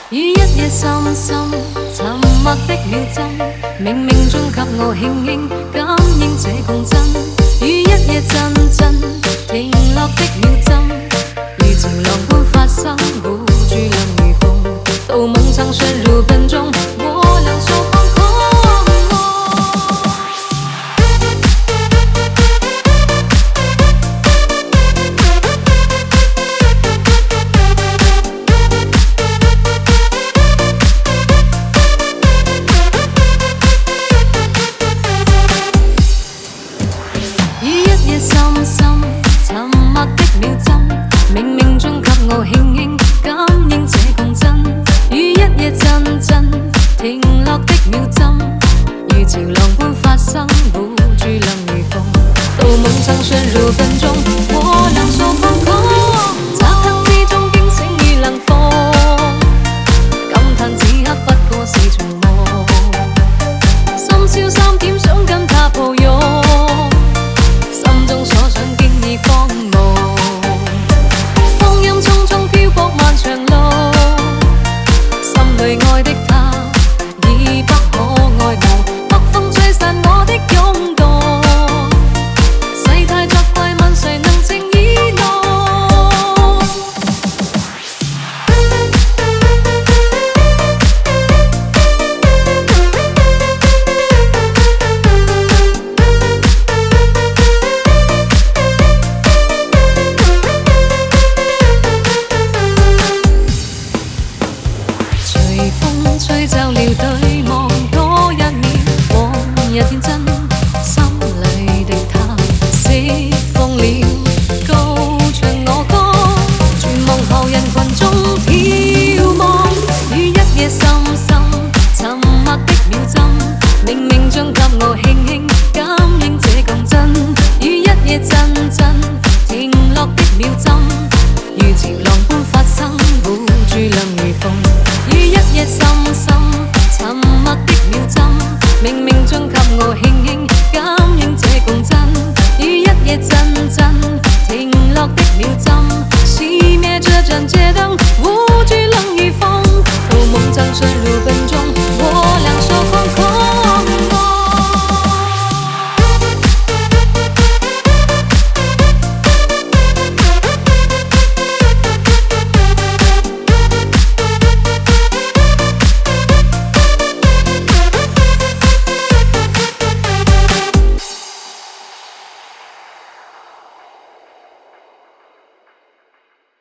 于一夜深深沉默的秒针，冥冥中给我轻轻感应这共振。于一夜阵阵停落的秒针，如潮浪般发生，捂住亮如风。到梦曾陷入笨中，我两手放空。深深沉默的秒針，冥冥中給我輕輕感應這共振。於一夜陣陣停落的秒針，如潮浪般發生，捂住亮如風。到夢曾陷入笨中，我兩手放空，漆黑之中驚醒與冷風，感嘆此刻不過是場夢。深宵3點想跟他抱擁。荒蕪，光陰匆匆漂泊漫長路，心裏愛的他已不可愛慕，北風吹散我的湧動，世態作怪問誰能靜以待？吹皺了對望多一秒，往日天真，心裏的他釋放了，高唱我歌，全夢後人群中眺望。於一夜深深沉默的秒針，冥冥中給我輕輕感應這共振。於一夜陣陣停落的秒針，如潮浪般發生，捂住亮如風。於一夜深深沉默的秒針，冥冥中給我輕輕感應這共振。於一夜陣陣停落的秒針，熄滅這盞街燈。